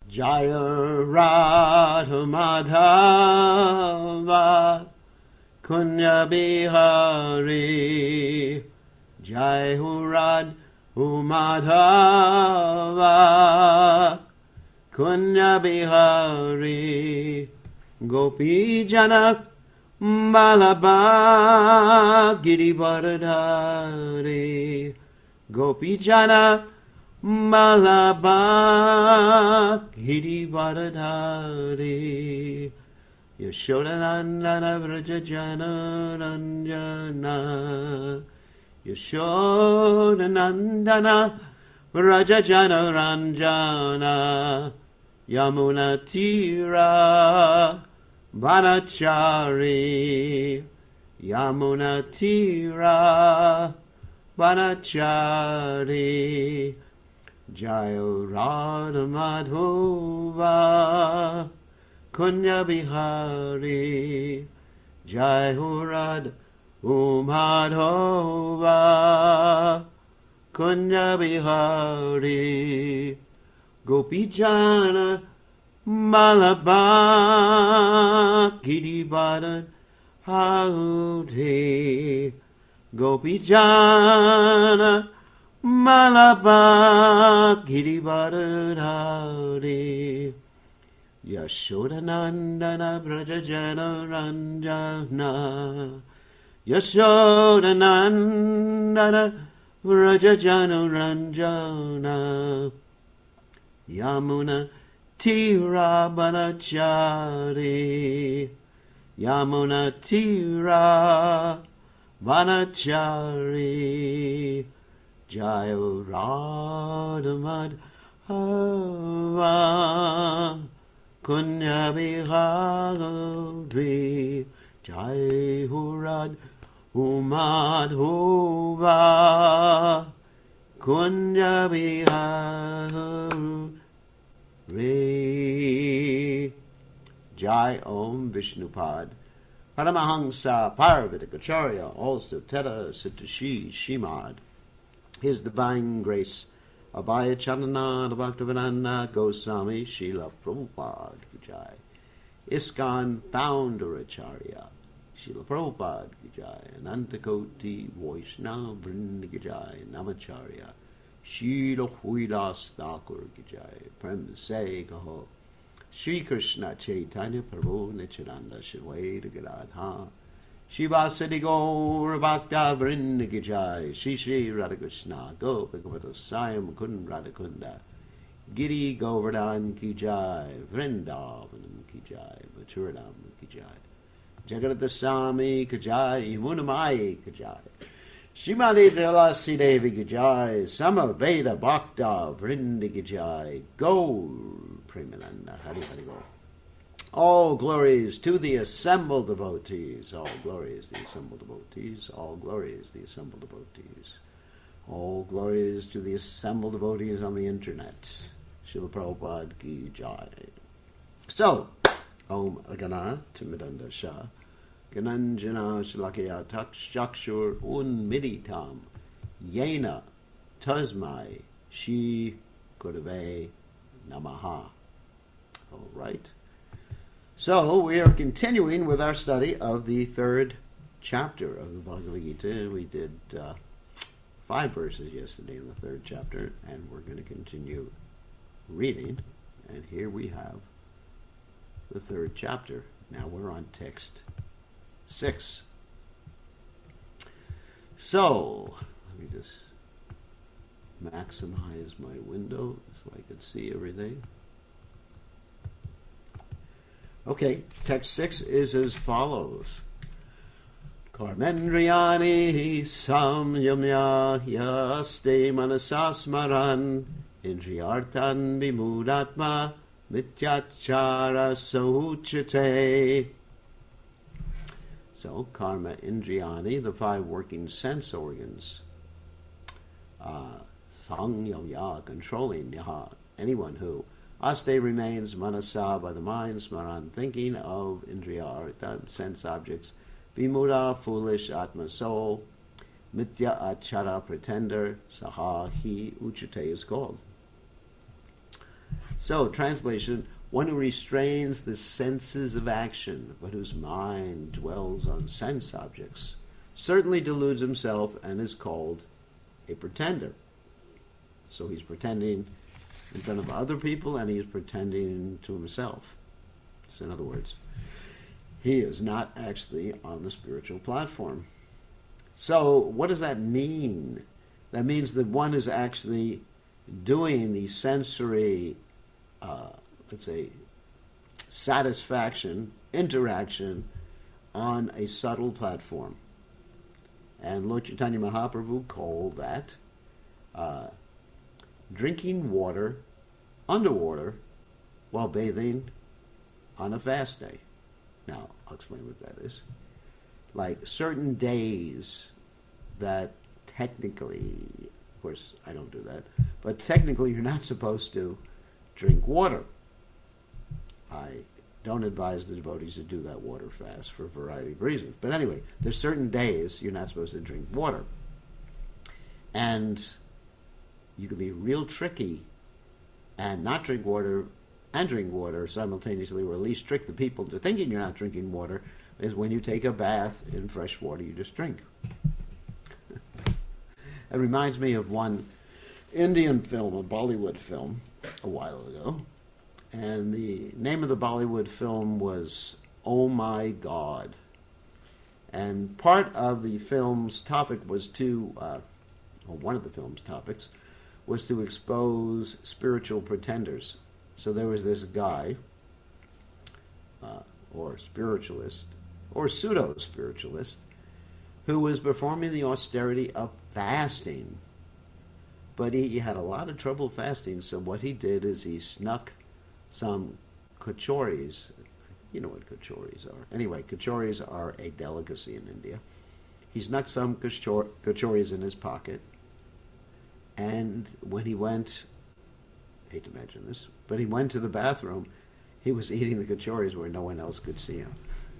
Jaya Radha Madhava Kunya Bihari Jai Radha Madhava Kunya Bihari Gopi Jana Malabha Girivardhari Gopi Jana Malabha Girivardhari Yashodanandana Vrajajana Ranjana Yashodanandana Vrajajana Ranjana Yamuna Tira Vanachari Yamuna Tira Vanachari Jayo Radha Madhova Kunya Bihari Jayo Radha Madhova Kunya Bihari Gopi Jana Malabha Girivardhari Gopi Jana Malabha Girivardhari Yashodanandana Vrajajana Ranjana Yashodanandana Vrajajana Ranjana Yamuna Tira Vanachari Yamuna Tira Vanachari Jayo Radha Madhava Kunya Bihari Jayo Radha Madhava Kunya Bihari Jai Om Vishnupad Paramahamsa Parvatikacharya, also Teta Sitashi Shimad, His Divine Grace Abhaya Chandana Bhaktivedanta Goswami Srila Prabhupada Ki Jai, ISKCON Founder Acharya Srila Prabhupada Ki Jai, Anantakoti Vaishnava Vrinda Ki Jai, Namacharya Srila Huidas Thakur Ki Jai, Prem Se Kaho Shri Krishna Chaitanya Prabhu Nityananda Shri Advaita Gadadha Shivasadi Gaur Bhakta Vrinda Ki Jai, Shri Shri Radha Krishna Gopika Sayam Kun Radhakunda Giri Govardhan Ki Jai, Vrindavanam Ki Jai, Maturanam Ki Jai, Jagadata Swami Ki Jai, Munamai Ki Jai, Shrimati Tulasi Devi Ki Jai, Samaveda Bhakta Vrinda Ki Jai, Gaur Premananda Hari Hari Gaur. All glories to the assembled devotees. All glories the assembled devotees. All glories the assembled devotees. All glories to the assembled devotees on the internet. Srila Prabhupada Ki Jai. So, Om Agana Timidanda Shah Gananjana Shalakya Takshakshur Unmiditam Yena Tasmai Shi Gurave Namaha. All right. So we are continuing with our study of the third chapter of the Bhagavad Gita. We did 5 verses yesterday in the third chapter, and we're going to continue reading. And here we have the third chapter. Now we're on text 6. So let me just maximize my window so I can see everything. Okay, text 6 is as follows. Karmendriyani samyamya yaste manasasmaran indriyartan vimudatma mityachara sauchate. So, karma indriyani, the 5 working sense organs. Sangyamya, controlling yaha, anyone who. Aste remains manasa, by the mind, smaran, thinking of, indriya, sense objects, vimuda, foolish, atma, soul, mitya, achara, pretender, saha, he, uchate is called. So, translation, one who restrains the senses of action, but whose mind dwells on sense objects, certainly deludes himself and is called a pretender. So he's pretending in front of other people and he's pretending to himself. So in other words, he is not actually on the spiritual platform. So what does that mean? That means that one is actually doing the sensory, let's say, satisfaction, interaction on a subtle platform. And Lord Chaitanya Mahaprabhu called that drinking water underwater while bathing on a fast day. Now, I'll explain what that is. Like certain days that technically, of course I don't do that, but technically you're not supposed to drink water. I don't advise the devotees to do that water fast for a variety of reasons. But anyway, there's certain days you're not supposed to drink water. And you can be real tricky and not drink water and drink water simultaneously, or at least trick the people into thinking you're not drinking water, is when you take a bath in fresh water, you just drink. It reminds me of one Indian film, a Bollywood film, a while ago. And the name of the Bollywood film was Oh My God. And part of the film's topic was to, or one of the film's topics, was to expose spiritual pretenders. So there was this guy, or spiritualist, or pseudo-spiritualist, who was performing the austerity of fasting. But he had a lot of trouble fasting, so what he did is he snuck some kachoris. You know what kachoris are. Anyway, kachoris are a delicacy in India. He snuck some kachoris in his pocket, and when he went, I hate to mention this, but he went to the bathroom, he was eating the kachoris where no one else could see him.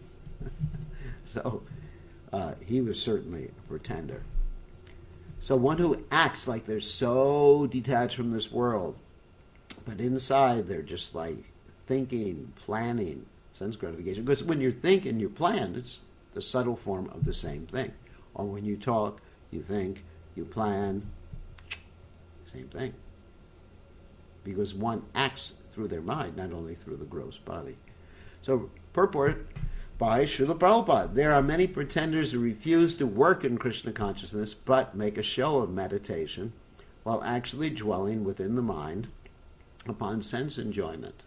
So he was certainly a pretender. So one who acts like they're so detached from this world, but inside they're just like thinking, planning, sense gratification. Because when you're thinking, you plan, it's the subtle form of the same thing. Or when you talk, you think, you plan, same thing. Because one acts through their mind, not only through the gross body. So, purport by Srila Prabhupada. There are many pretenders who refuse to work in Krishna consciousness, but make a show of meditation, while actually dwelling within the mind upon sense enjoyment.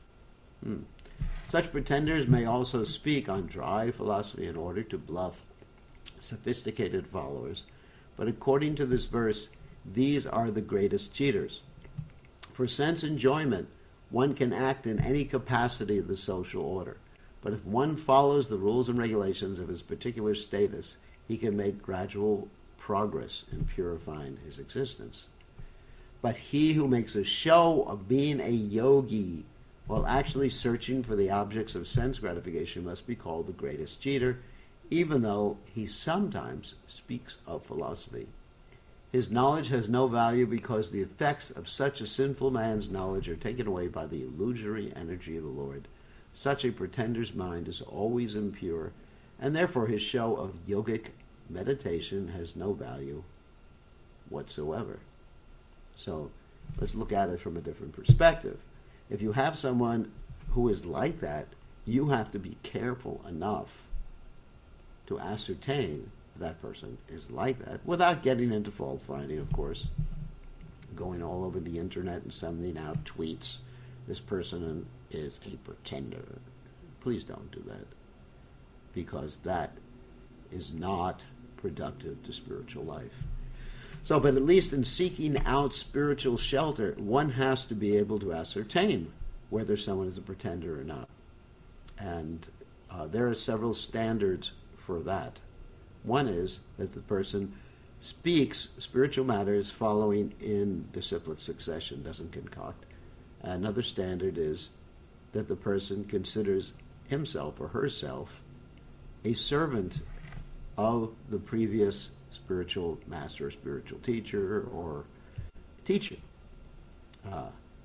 Such pretenders may also speak on dry philosophy in order to bluff sophisticated followers, but according to this verse, these are the greatest cheaters. For sense enjoyment, one can act in any capacity of the social order, but if one follows the rules and regulations of his particular status, he can make gradual progress in purifying his existence. But he who makes a show of being a yogi while actually searching for the objects of sense gratification must be called the greatest cheater, even though he sometimes speaks of philosophy. His knowledge has no value because the effects of such a sinful man's knowledge are taken away by the illusory energy of the Lord. Such a pretender's mind is always impure, and therefore his show of yogic meditation has no value whatsoever. So let's look at it from a different perspective. If you have someone who is like that, you have to be careful enough to ascertain if that person is like that, without getting into fault finding, of course, going all over the internet and sending out tweets. This person is a pretender. Please don't do that, because that is not productive to spiritual life. So, but at least in seeking out spiritual shelter, one has to be able to ascertain whether someone is a pretender or not. And there are several standards for that. One is that the person speaks spiritual matters following in disciplic succession, doesn't concoct. Another standard is that the person considers himself or herself a servant of the previous spiritual master, spiritual teacher, or teacher.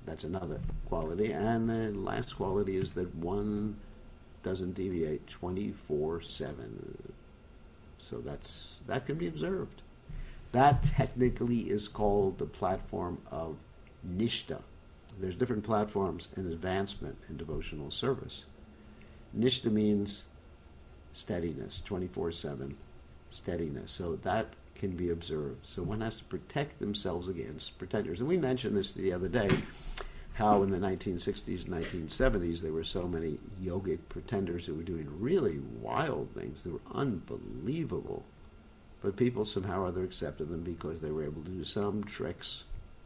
That's another quality. And the last quality is that one doesn't deviate 24/7. So that can be observed. That technically is called the platform of Nishta. There's different platforms in advancement in devotional service. Nishta means steadiness, 24/7 steadiness. So that can be observed. So one has to protect themselves against pretenders. And we mentioned this the other day, how in the 1960s and 1970s there were so many yogic pretenders who were doing really wild things. They were unbelievable. But people somehow or other accepted them because they were able to do some tricks,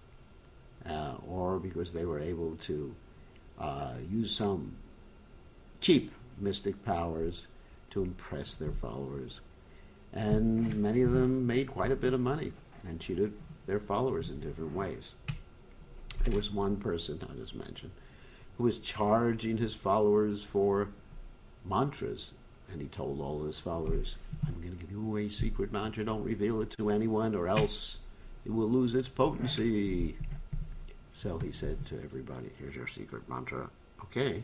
or because they were able to use some cheap mystic powers to impress their followers. And many of them made quite a bit of money and cheated their followers in different ways. There was one person, I'll just mention, who was charging his followers for mantras. And he told all his followers, I'm going to give you a secret mantra. Don't reveal it to anyone or else it will lose its potency. So he said to everybody, here's your secret mantra. Okay.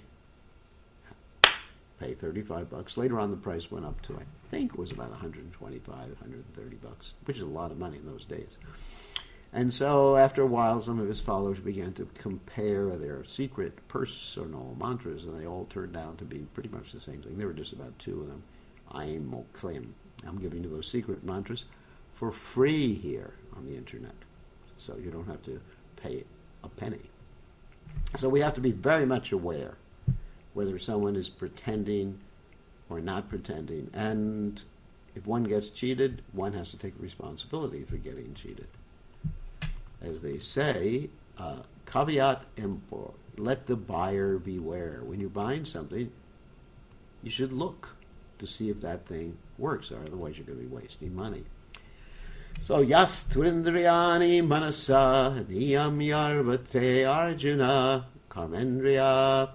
Pay $35. Later on, the price went up to, I think it was about $125, $130, which is a lot of money in those days. And so after a while, some of his followers began to compare their secret personal mantras, and they all turned out to be pretty much the same thing. There were just about two of them. I'm Moklim. I'm giving you those secret mantras for free here on the internet. So you don't have to pay a penny. So we have to be very much aware whether someone is pretending or not pretending. And if one gets cheated, one has to take responsibility for getting cheated. As they say, caveat emptor, let the buyer beware. When you're buying something, you should look to see if that thing works, or otherwise you're going to be wasting money. So, yas turindriyani manasa niyam yarvate arjuna karmendriya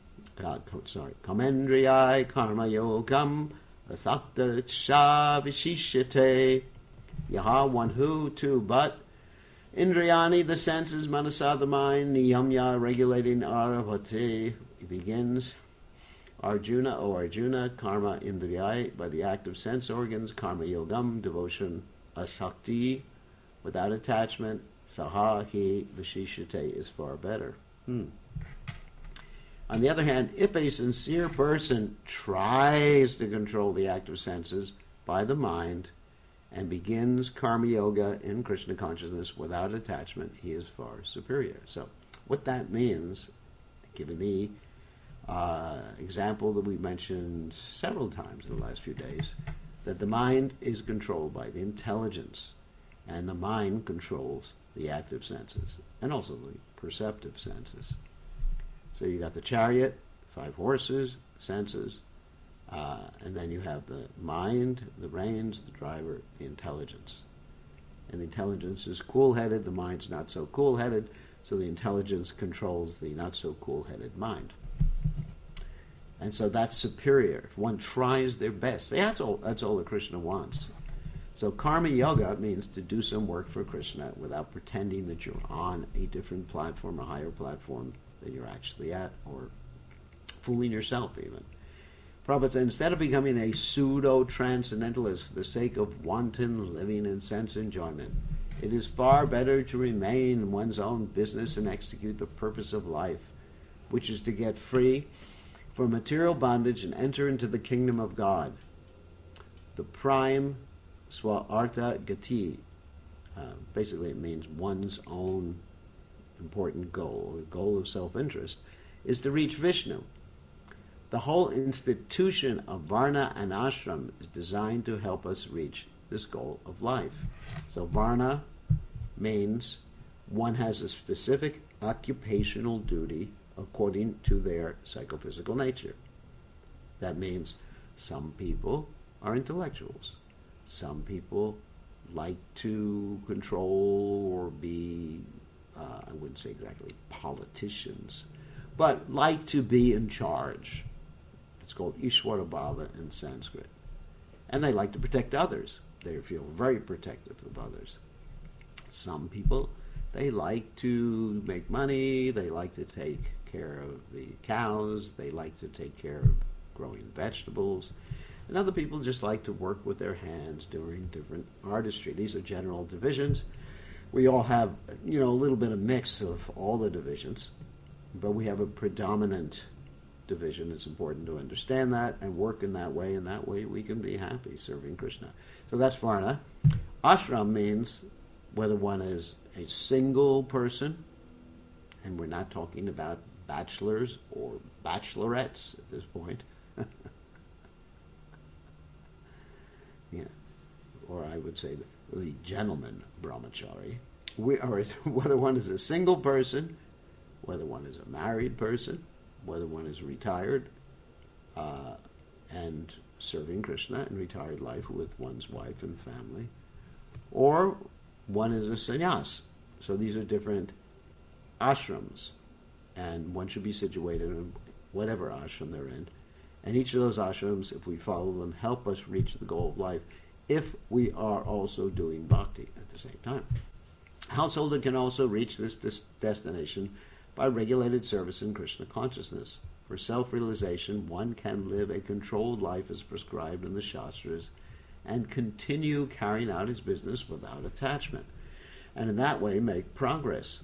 kamendriyai karma yogam asakta cha vishishate. Yaha, one who, two, but Indriyani, the senses, manasa, the mind, niyamya, regulating aravate, he begins. Arjuna, O Arjuna, karma indriyai, by the act of sense organs, karma yogam, devotion, asakti, without attachment, sahahi, vishishate, is far better. On the other hand, if a sincere person tries to control the act of senses by the mind, and begins karma yoga in Krishna consciousness without attachment, he is far superior. So what that means, given the example that we mentioned several times in the last few days, that the mind is controlled by the intelligence, and the mind controls the active senses, and also the perceptive senses. So you got the chariot, 5 horses, senses, and then you have the mind, the reins, the driver, the intelligence. And the intelligence is cool-headed, the mind's not so cool-headed, so the intelligence controls the not-so-cool-headed mind. And so that's superior. If one tries their best, that's all that Krishna wants. So karma yoga means to do some work for Krishna without pretending that you're on a different platform, a higher platform than you're actually at, or fooling yourself even. Prabhupada said, instead of becoming a pseudo-transcendentalist for the sake of wanton living and sense enjoyment, it is far better to remain in one's own business and execute the purpose of life, which is to get free from material bondage and enter into the kingdom of God. The prime swa-artha gati, basically it means one's own important goal, the goal of self-interest, is to reach Vishnu. The whole institution of Varna and Ashram is designed to help us reach this goal of life. So Varna means one has a specific occupational duty according to their psychophysical nature. That means some people are intellectuals. Some people like to control or be, I wouldn't say exactly politicians, but like to be in charge. It's called Ishvara Bhava in Sanskrit. And they like to protect others. They feel very protective of others. Some people They like to make money, they like to take care of the cows, they like to take care of growing vegetables, and other people just like to work with their hands doing different artistry. These are general divisions. We all have, a little bit of mix of all the divisions, but we have a predominant division. It's important to understand that and work in that way, and that way we can be happy serving Krishna. So that's Varna. Ashram means whether one is a single person, and we're not talking about bachelors or bachelorettes at this point. Yeah, or I would say the gentleman brahmachari. Or whether one is a single person, whether one is a married person, whether one is retired and serving Krishna in retired life with one's wife and family, or one is a sannyas. So these are different ashrams, and one should be situated in whatever ashram they're in. And each of those ashrams, if we follow them, help us reach the goal of life if we are also doing bhakti at the same time. A householder can also reach this destination by regulated service in Krishna consciousness. For self-realization, one can live a controlled life as prescribed in the Shastras and continue carrying out his business without attachment, and in that way make progress.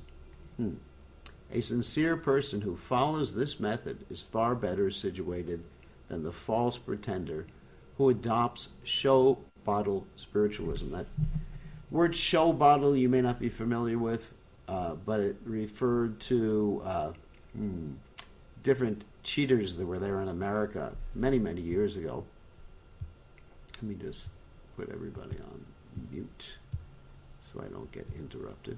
A sincere person who follows this method is far better situated than the false pretender who adopts show bottle spiritualism. That word show bottle you may not be familiar with, but it referred to different cheaters that were there in America many, many years ago. Let me just put everybody on mute so I don't get interrupted.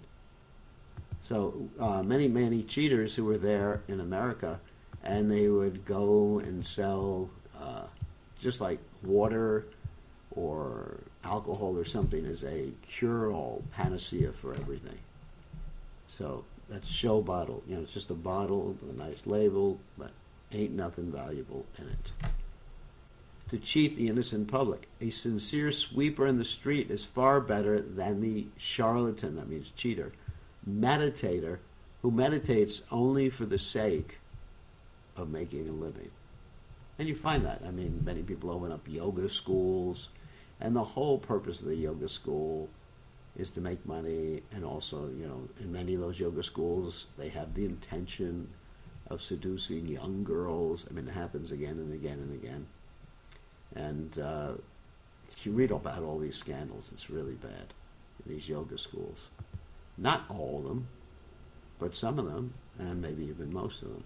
So many, many cheaters who were there in America, and they would go and sell just like water or alcohol or something as a cure-all, panacea for everything. So that's show bottle. It's just a bottle with a nice label, but ain't nothing valuable in it. To cheat the innocent public. A sincere sweeper in the street is far better than the charlatan, that means cheater, meditator, who meditates only for the sake of making a living. And you find that. Many people open up yoga schools, and the whole purpose of the yoga school is to make money, and also, in many of those yoga schools, they have the intention of seducing young girls. It happens again and again and again. And you read about all these scandals. It's really bad in these yoga schools. Not all of them, but some of them, and maybe even most of them.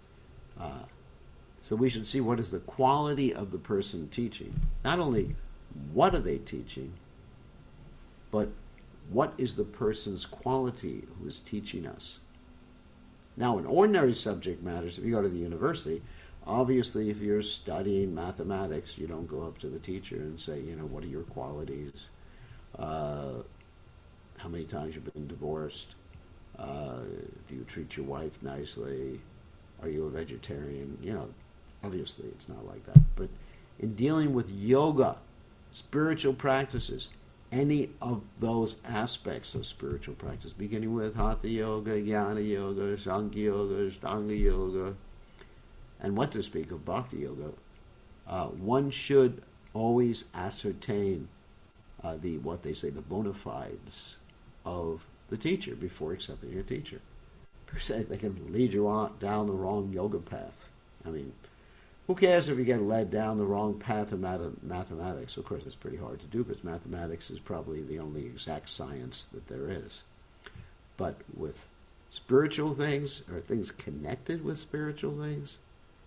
So we should see what is the quality of the person teaching. Not only what are they teaching, but what is the person's quality who is teaching us. Now, in ordinary subject matters, if you go to the university, obviously if you're studying mathematics, you don't go up to the teacher and say, what are your qualities? How many times you've been divorced? Do you treat your wife nicely? Are you a vegetarian? Obviously it's not like that. But in dealing with yoga, spiritual practices, any of those aspects of spiritual practice, beginning with Hatha Yoga, Jnana Yoga, Sankhya Yoga, Ashtanga Yoga, and what to speak of Bhakti Yoga, one should always ascertain what they say, the bona fides of the teacher before accepting a teacher. Because they can lead you on down the wrong yoga path. Who cares if you get led down the wrong path of mathematics? Of course, it's pretty hard to do because mathematics is probably the only exact science that there is. But with spiritual things, or things connected with spiritual things,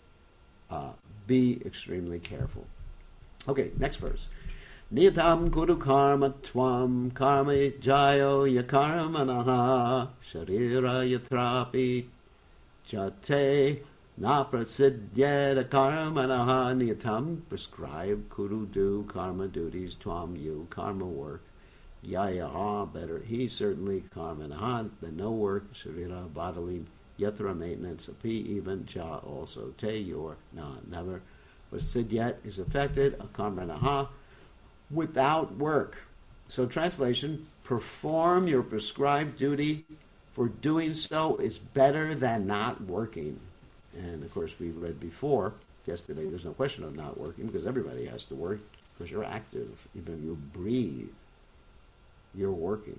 be extremely careful. Okay, next verse. Niyatam kudu karma tvam karma jayo yakarmanaha sharira yatrapi jate na prasidyeda karmanaha. Niyatam, prescribed, kudu, do, karma, duties, tvam, you, karma, work, yaya, better, he, certainly, karmanaha, the no work, sharira, bodily, yatra, maintenance, api, even, ja, also, te, your, na, never, prasidyet is affected, karmanaha, without work. So translation, perform your prescribed duty, for doing so is better than not working. And of course, we read before, yesterday, there's no question of not working, because everybody has to work, because you're active. Even if you breathe, you're working.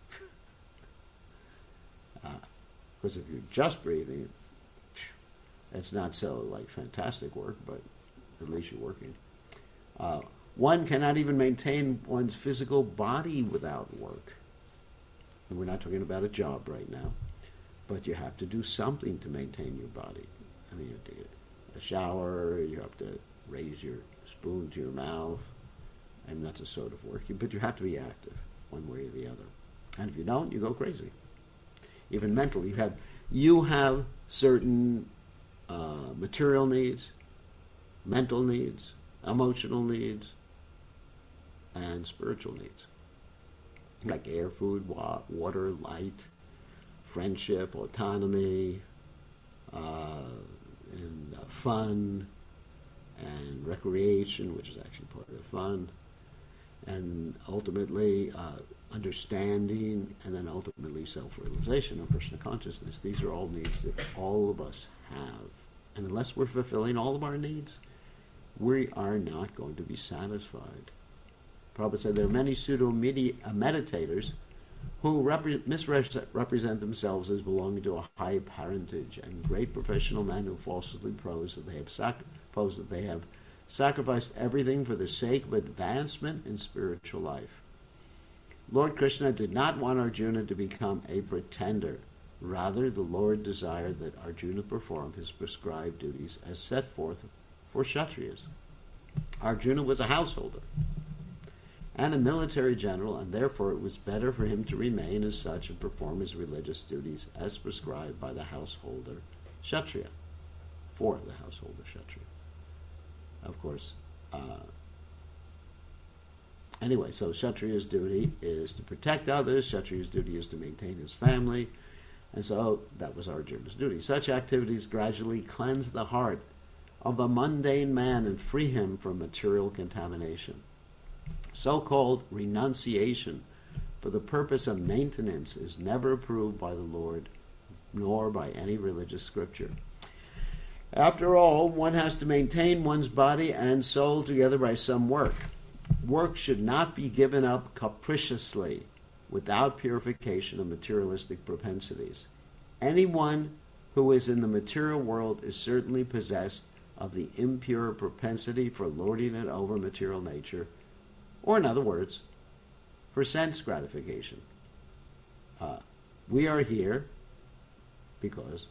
Because if you're just breathing, it's not so like fantastic work, but at least you're working. One cannot even maintain one's physical body without work. And we're not talking about a job right now, but you have to do something to maintain your body. I mean, you have to get a shower, you have to raise your spoon to your mouth, and that's a sort of work. But you have to be active, one way or the other. And if you don't, you go crazy. Even mentally, you have certain material needs, mental needs, emotional needs, and spiritual needs, like air, food, water, light, friendship, autonomy, and fun, and recreation, which is actually part of fun, and ultimately understanding, and then ultimately self-realization or personal consciousness. These are all needs that all of us have. And unless we're fulfilling all of our needs, we are not going to be satisfied. Prabhupada said there are many pseudo-meditators who misrepresent themselves as belonging to a high parentage, and great professional men who falsely pose that they have sacrificed everything for the sake of advancement in spiritual life. Lord Krishna did not want Arjuna to become a pretender. Rather, the Lord desired that Arjuna perform his prescribed duties as set forth for Kshatriyas. Arjuna was a householder and a military general, and therefore it was better for him to remain as such and perform his religious duties as prescribed by the householder Kshatriya, for the householder Kshatriya. Of course, anyway, so Kshatriya's duty is to protect others, Kshatriya's duty is to maintain his family, and so that was Arjuna's duty. Such activities gradually cleanse the heart of the mundane man and free him from material contamination. So-called renunciation for the purpose of maintenance is never approved by the Lord, nor by any religious scripture. After all, one has to maintain one's body and soul together by some work. Work should not be given up capriciously without purification of materialistic propensities. Anyone who is in the material world is certainly possessed of the impure propensity for lording it over material nature, or in other words, for sense gratification. We are here because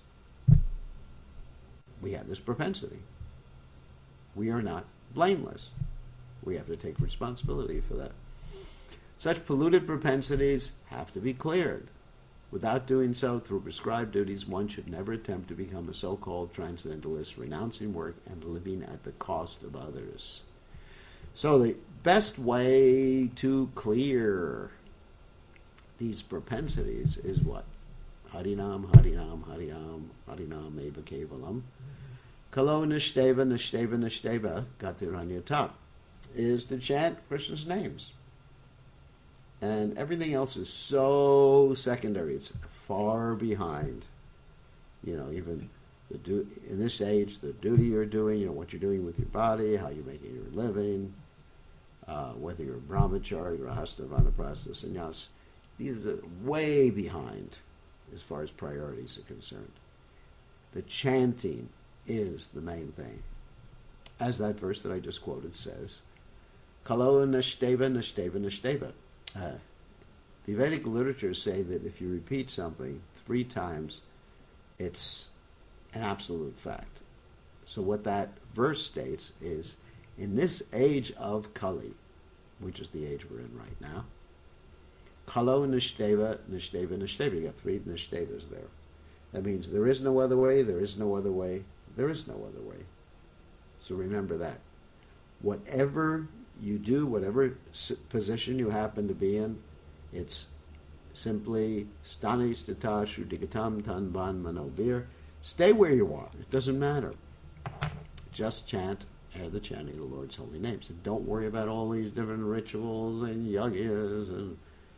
we have this propensity. We are not blameless. We have to take responsibility for that. Such polluted propensities have to be cleared. Without doing so through prescribed duties, one should never attempt to become a so-called transcendentalist, renouncing work and living at the cost of others. So the best way to clear these propensities is what? Harinam, Harinam, Harinam, Harinam eva kevalam. Kalo nishteva, nishteva, nishteva, gatiranyata, is to chant Krishna's names. And everything else is so secondary. It's far behind. Even in this age, the duty you're doing, what you're doing with your body, how you're making your living, whether you're a brahmachari, grahastha, vanaprastha, sannyas, these are way behind as far as priorities are concerned. The chanting is the main thing. As that verse that I just quoted says, Kalo nashteva, nashteva, nashteva. The Vedic literatures say that if you repeat something 3 times, it's an absolute fact. So what that verse states is, in this age of Kali, which is the age we're in right now, Kalo nishteva, nishteva, nishteva. You got 3 nishtevas there. That means there is no other way, there is no other way, there is no other way. So remember that. Whatever you do, whatever position you happen to be in, it's simply stani stata shrutigatam tanban manobir. Stay where you are. It doesn't matter. Just chant the chanting of the Lord's holy names. And don't worry about all these different rituals and yagyas and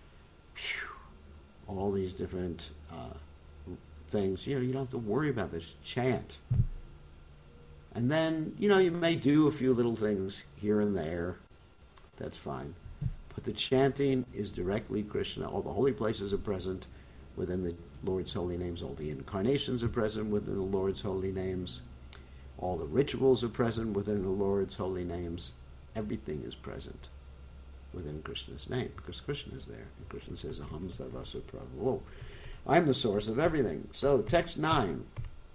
all these different things. You don't have to worry about this. Chant. And then, you may do a few little things here and there. That's fine. But the chanting is directly Krishna. All the holy places are present within the Lord's holy names. All the incarnations are present within the Lord's holy names. All the rituals are present within the Lord's holy names. Everything is present within Krishna's name, because Krishna is there. And Krishna says, Aham Sarvasya Prabhu. I'm the source of everything. So, text 9.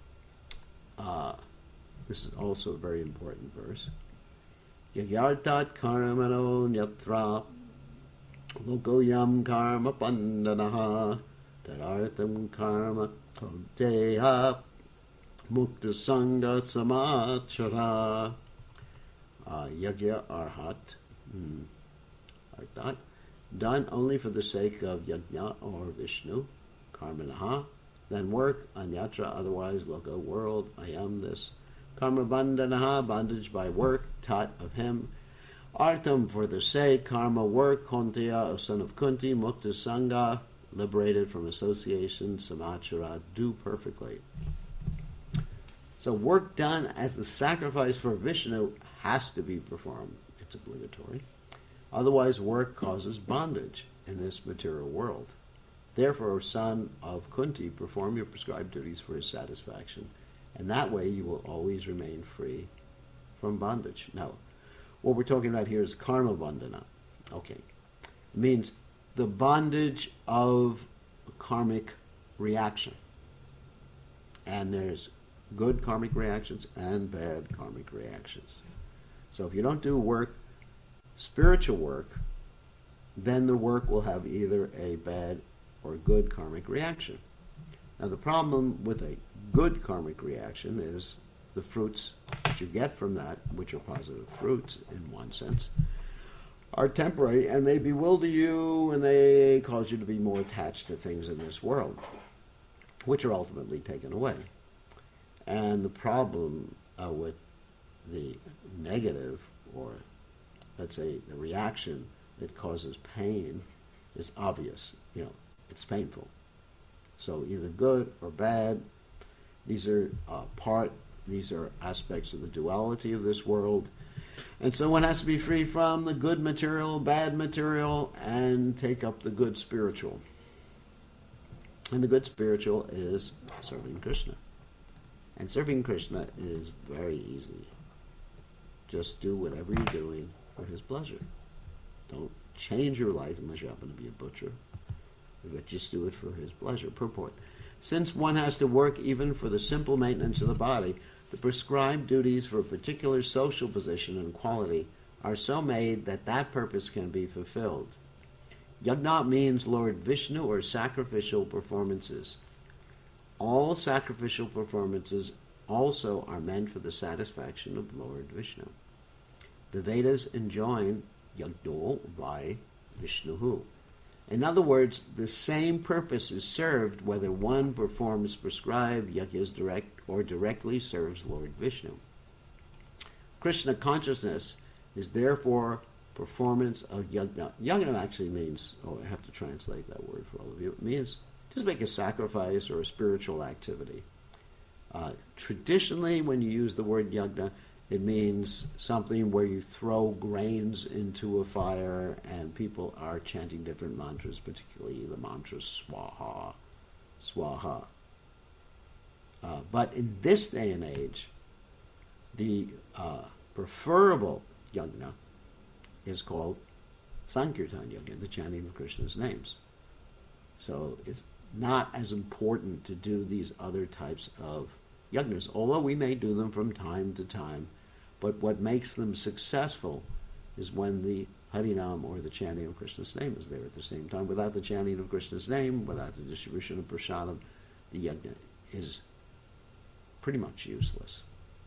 This is also a very important verse. Yagyartat karmano nyatra lokoyam karma pandanaha tadartam karma kauteha mukta sangha samachara. Yagya arhat. Arhat. Done only for the sake of Yajna or Vishnu. Karmanaha. Then work. Anyatra, otherwise, loka, world. I am this. Karma bandhanaha, bondage by work, tat of him. Artam, for the sake, karma, work, Kuntiya, a son of Kunti, mukta sangha, liberated from association, samachara, do perfectly. So work done as a sacrifice for Vishnu has to be performed. It's obligatory. Otherwise, work causes bondage in this material world. Therefore, son of Kunti, perform your prescribed duties for his satisfaction. And that way you will always remain free from bondage. Now, what we're talking about here is karma bandhana. Okay. It means the bondage of karmic reaction. And there's good karmic reactions and bad karmic reactions. So if you don't do work, spiritual work, then the work will have either a bad or good karmic reaction. Now the problem with a good karmic reaction is the fruits that you get from that, which are positive fruits in one sense, are temporary, and they bewilder you and they cause you to be more attached to things in this world, which are ultimately taken away. And the problem with the negative, or let's say the reaction that causes pain, is obvious. It's painful. So either good or bad. These are aspects of the duality of this world. And so one has to be free from the good material, bad material, and take up the good spiritual. And the good spiritual is serving Krishna. And serving Krishna is very easy. Just do whatever you're doing for his pleasure. Don't change your life unless you happen to be a butcher. But just do it for his pleasure. Purport. Since one has to work even for the simple maintenance of the body, the prescribed duties for a particular social position and quality are so made that that purpose can be fulfilled. Yajna means Lord Vishnu or sacrificial performances. All sacrificial performances also are meant for the satisfaction of Lord Vishnu. The Vedas enjoin Yajna by Vishnuhu. In other words, the same purpose is served whether one performs prescribed yajnas directly serves Lord Vishnu. Krishna consciousness is therefore performance of yajna. Yajna actually means, I have to translate that word for all of you, it means just make a sacrifice or a spiritual activity. Traditionally, when you use the word yajna, it means something where you throw grains into a fire and people are chanting different mantras, particularly the mantra Swaha, Swaha. But in this day and age, the preferable yajna is called Sankirtan yajna, the chanting of Krishna's names. So it's not as important to do these other types of yajnas, although we may do them from time to time. But what makes them successful is when the Harinam, or the chanting of Krishna's name, is there at the same time. Without the chanting of Krishna's name, without the distribution of prasadam, the yajna is pretty much useless.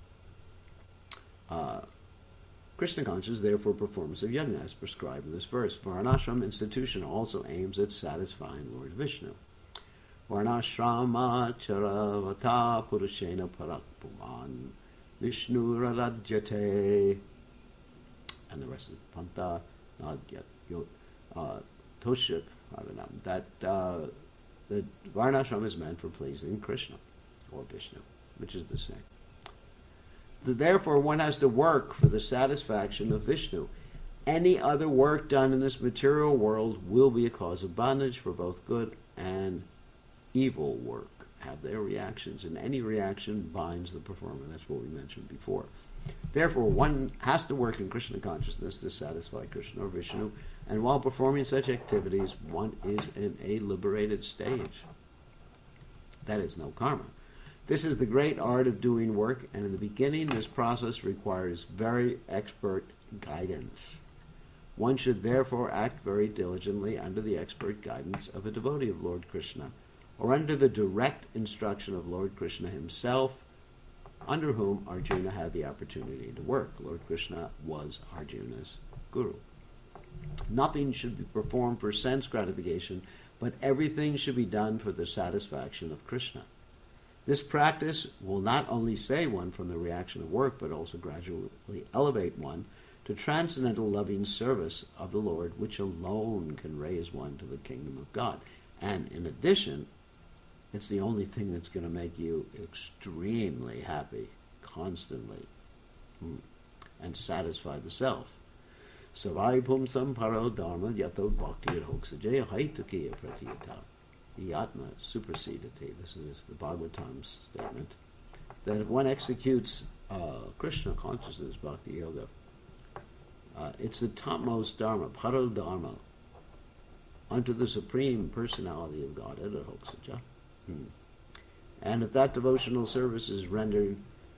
Krishna consciousness, therefore, performance of yajna as prescribed in this verse. Varnashram institution also aims at satisfying Lord Vishnu. Varnashrama charavata purushena parak puman Vishnu Rajyate. And the rest is Panta Nadyat Yot Toshik Haranam. That the Varnashram is meant for pleasing Krishna or Vishnu, which is the same. Therefore, one has to work for the satisfaction of Vishnu. Any other work done in this material world will be a cause of bondage for both good and evil work. Have their reactions, and any reaction binds the performer. That's what we mentioned before. Therefore, one has to work in Krishna consciousness to satisfy Krishna or Vishnu, and while performing such activities, one is in a liberated stage. That is no karma. This is the great art of doing work, and in the beginning, this process requires very expert guidance. One should therefore act very diligently under the expert guidance of a devotee of Lord Krishna, or under the direct instruction of Lord Krishna himself, under whom Arjuna had the opportunity to work. Lord Krishna was Arjuna's guru. Nothing should be performed for sense gratification, but everything should be done for the satisfaction of Krishna. This practice will not only save one from the reaction of work, but also gradually elevate one to transcendental loving service of the Lord, which alone can raise one to the kingdom of God. And in addition, it's the only thing that's going to make you extremely happy, constantly, and satisfy the self. Savai pumsam paro dharma yato bhakti hoksajaya haitukiya pratiyata. Yatma supersedati. This is the Bhagavatam's statement, that if one executes Krishna consciousness, bhakti yoga, it's the topmost dharma, paro dharma, unto the supreme personality of God, Hokshaja. And if that devotional service is rendered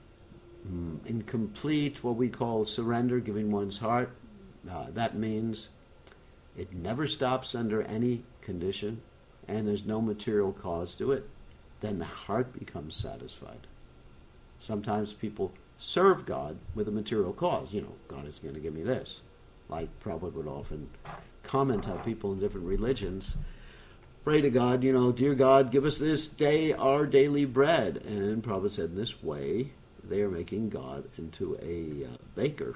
in complete, what we call surrender, giving one's heart, that means it never stops under any condition, and there's no material cause to it, then the heart becomes satisfied. Sometimes people serve God with a material cause. God is going to give me this. Like Prabhupada would often comment how people in different religions pray to God, dear God, give us this day our daily bread. And Prabhupada said, in this way, they are making God into a baker.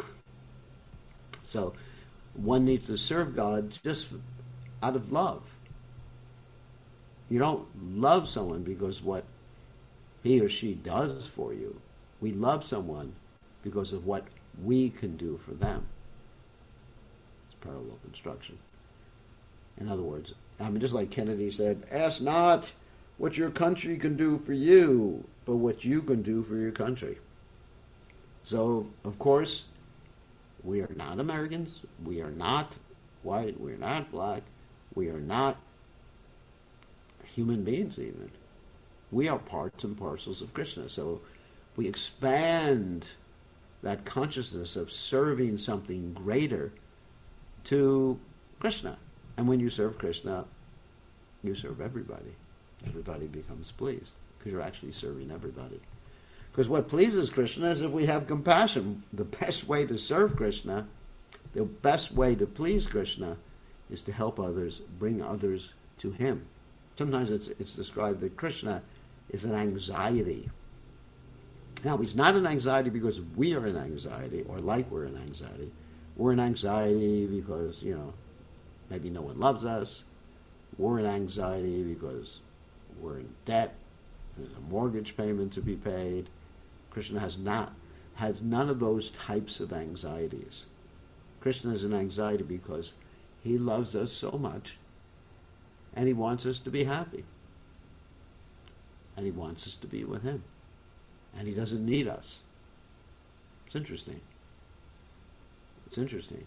So one needs to serve God just out of love. You don't love someone because what he or she does for you. We love someone because of what we can do for them. It's parallel construction. In other words, just like Kennedy said, ask not what your country can do for you, but what you can do for your country. So, of course, we are not Americans. We are not white. We are not black. We are not human beings even. We are parts and parcels of Krishna. So we expand that consciousness of serving something greater to Krishna. And when you serve Krishna, you serve everybody. Everybody becomes pleased because you're actually serving everybody. Because what pleases Krishna is if we have compassion. The best way to serve Krishna, the best way to please Krishna is to help others, bring others to him. Sometimes it's described that Krishna is an anxiety. Now, he's not an anxiety because we are in anxiety or like we're in anxiety. We're in anxiety because, maybe no one loves us. We're in anxiety because we're in debt. There's a mortgage payment to be paid. Krishna has none of those types of anxieties. Krishna is an anxiety because he loves us so much and he wants us to be happy. And he wants us to be with him. And he doesn't need us. It's interesting. It's interesting.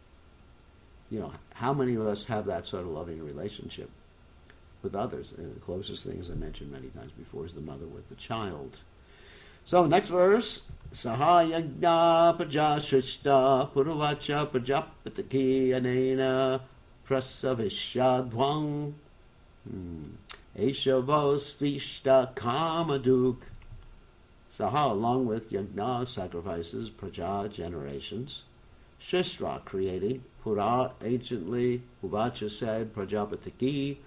How many of us have that sort of loving relationship with others? And the closest thing, as I mentioned many times before, is the mother with the child. So, next verse. Sahayagna pajashishta puravacha pajapataki anena prasavishadvang eshavosvishta kamaduk. Saha, along with yagna, sacrifices, praja, generations, Shishra, creating, Pura, anciently, Uvacha said, Prajapatiki,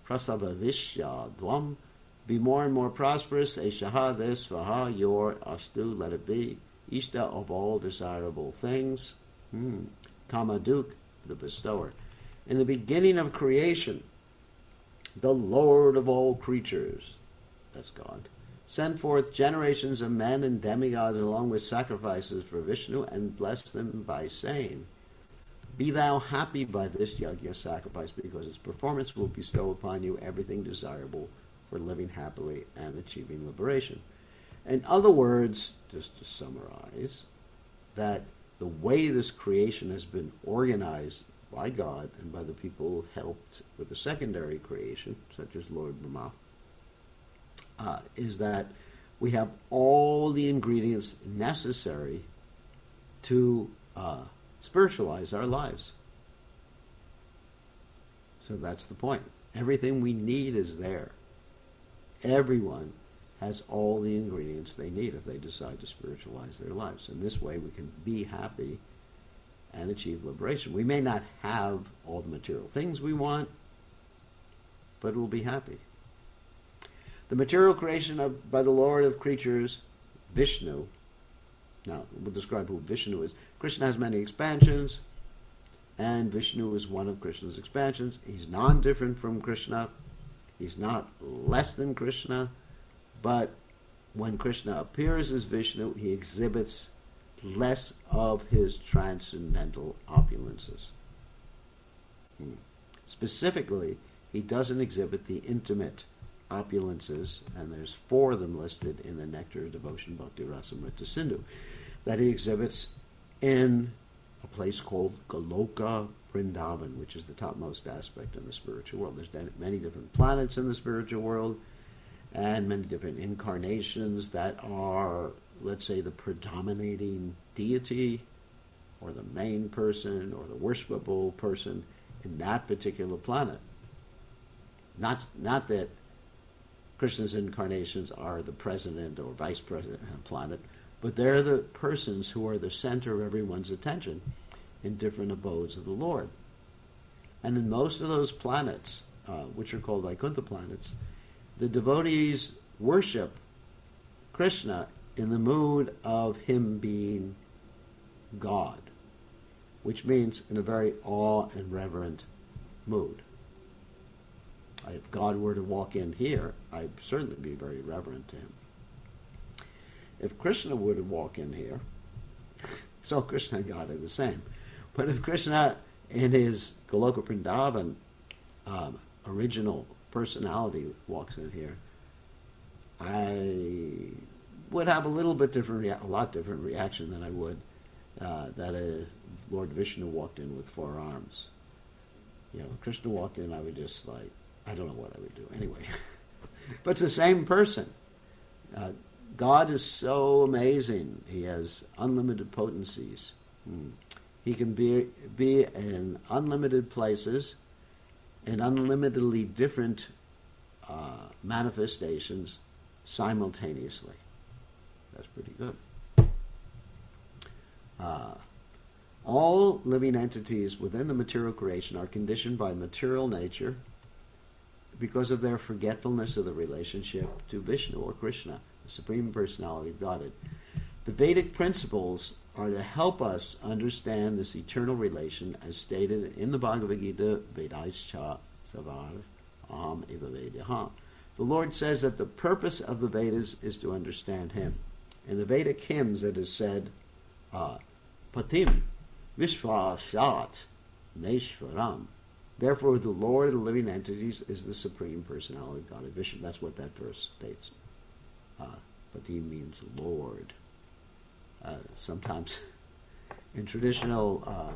prasavavishya dvam. Be more and more prosperous. Eshaha, this, vaha, your, astu, let it be. Ishta, of all desirable things. Kamaduk, the bestower. In the beginning of creation, the Lord of all creatures, that's God, sent forth generations of men and demigods along with sacrifices for Vishnu and blessed them by saying, be thou happy by this yajna sacrifice, because its performance will bestow upon you everything desirable for living happily and achieving liberation. In other words, just to summarize, that the way this creation has been organized by God and by the people who helped with the secondary creation, such as Lord Brahma, is that we have all the ingredients necessary to spiritualize our lives. So that's the point. Everything we need is there. Everyone has all the ingredients they need if they decide to spiritualize their lives. In this way, we can be happy and achieve liberation. We may not have all the material things we want, but we'll be happy. The material creation by the Lord of creatures, Vishnu. Now, we'll describe who Vishnu is. Krishna has many expansions, and Vishnu is one of Krishna's expansions. He's non-different from Krishna. He's not less than Krishna, but when Krishna appears as Vishnu, he exhibits less of his transcendental opulences. Specifically, he doesn't exhibit the intimate opulences, and there's 4 of them listed in the Nectar of Devotion Bhakti Rasamrita Sindhu, that he exhibits in a place called Goloka Vrindavan, which is the topmost aspect in the spiritual world. There's many different planets in the spiritual world, and many different incarnations that are, let's say, the predominating deity, or the main person, or the worshipable person in that particular planet. Not that Krishna's incarnations are the president or vice president of the planet, but they're the persons who are the center of everyone's attention in different abodes of the Lord. And in most of those planets, which are called Vaikuntha planets, the devotees worship Krishna in the mood of him being God, which means in a very awe and reverent mood. If God were to walk in here, I'd certainly be very reverent to him. If Krishna were to walk in here, so Krishna and God are the same. But if Krishna, in his Goloka Vrindavan original personality, walks in here, I would have a lot different reaction than I would that Lord Vishnu walked in with 4 arms. If Krishna walked in, I would just I don't know what I would do. Anyway, but it's the same person. God is so amazing. He has unlimited potencies. He can be in unlimited places, in unlimitedly different manifestations simultaneously. That's pretty good. All living entities within the material creation are conditioned by material nature because of their forgetfulness of the relationship to Vishnu or Krishna, the Supreme Personality of Godhead. The Vedic principles are to help us understand this eternal relation as stated in the Bhagavad Gita, Vedaischa Savar Aham Eva Vedaha. The Lord says that the purpose of the Vedas is to understand him. In the Vedic hymns it is said, Patim Vishvashat Neshvaram. Therefore, the Lord of the living entities is the Supreme Personality of God. Vishnu. That's what that verse states. Patim means Lord. Sometimes in traditional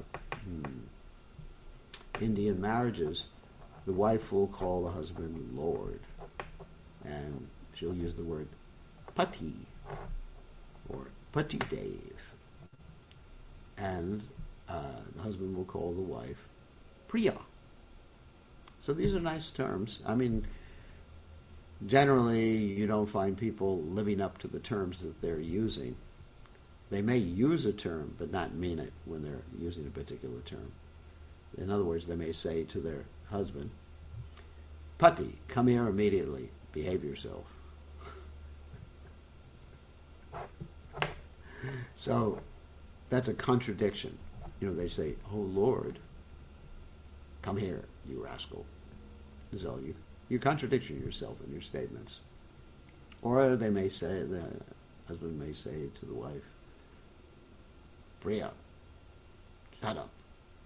Indian marriages, the wife will call the husband Lord, and she'll use the word Pati or Pati Dev, and the husband will call the wife Priya. So these are nice terms. I mean, generally you don't find people living up to the terms that they're using. They may use a term but not mean it when they're using a particular term. In other words, they may say to their husband, Pati, come here immediately. Behave yourself. So that's a contradiction. They say, "Oh Lord, come here, you rascal." So you're contradicting yourself in your statements. Or they may say, the husband may say to the wife, "Priya, shut up."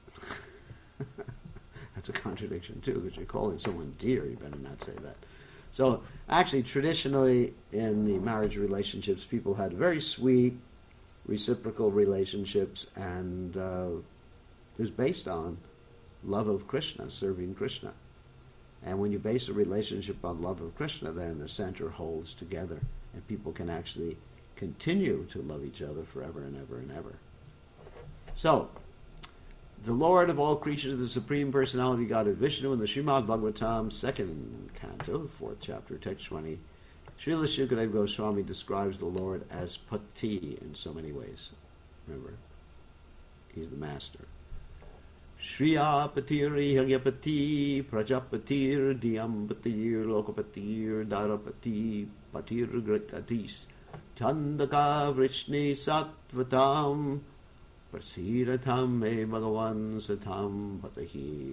That's a contradiction too, because you're calling someone dear. You better not say that. So actually, traditionally in the marriage relationships, people had very sweet, reciprocal relationships, and it was based on love of Krishna, serving Krishna. And when you base a relationship on love of Krishna, then the center holds together, and people can actually continue to love each other forever and ever and ever. So, the Lord of all creatures, the Supreme Personality God of Vishnu, in the Srimad Bhagavatam, 2nd canto, 4th chapter, text 20, Srila Shukadeva Goswami describes the Lord as Pati in so many ways. Remember, he's the master. Shriya Patir Yagyapati Prajapatir Diyampatir Lokapatir Darapati Patir Gritatis Chandaka Vrishni Sattvatam Prasiratam Me Bhagavan Satam Patahi.